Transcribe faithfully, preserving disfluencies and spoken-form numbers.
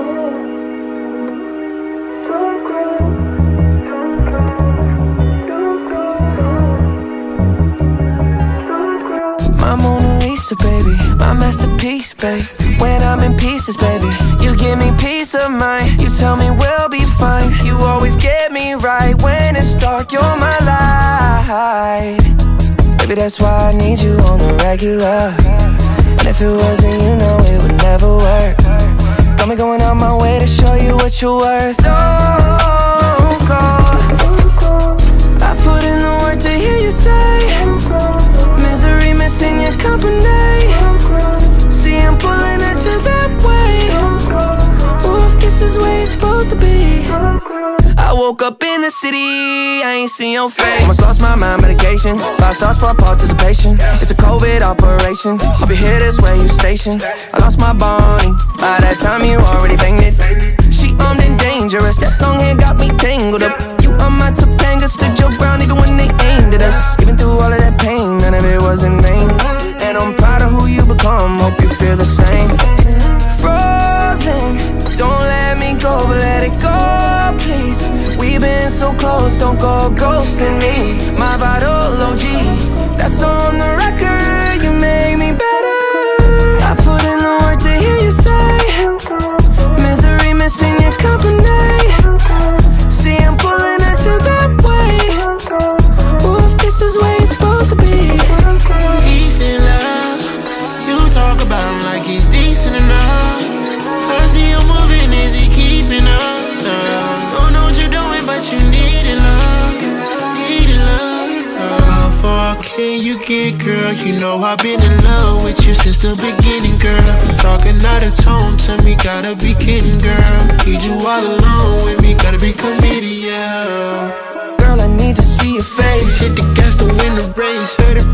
My Mona Lisa, baby, my masterpiece, babe. When I'm in pieces, baby, you give me peace of mind. You tell me we'll be fine. You always get me right when it's dark. You're my light. Baby, that's why I need you on the regular. And if it wasn't, you know it would never work. Got me going out my way to show you what you're worth. Don't go. I put in the work to hear you say misery missing your company. See, I'm pulling at you that way. Ooh, if this is where you're supposed to be. I woke up in the city, I ain't seen your face. Almost lost my mind, medication. Five stars for participation. It's a COVID operation. I'll be here this way, you stationed. I lost my Bonnie. By that time you already banged it. She armed and dangerous. That long hair got me tangled up. You on my Topanga, stood your ground even when they aimed at us. Even through all of that pain, none of it was in vain. And I'm proud of who you become, hope you feel the same. Frozen, don't let me go, but let it go, please. We've been so close, don't go ghosting me. My vital O G, that's on the record. You make me better. I put in the work to hear you say misery missing your company. See, I'm pulling at you that way. Ooh, if this is where you're supposed to be. Peace and love, you talk about him like he's decent enough. I see you moving, is he keeping up? Don't know what you're doing, but you need it, love. Need it, love. How far can you get, girl? You know I've been in love with you since the beginning, girl. Talking out of tone to me, gotta be kidding, girl. Need you all alone with me, gotta be committed, yeah. Girl, I need to see your face. Hit the gas to win the race. Heard it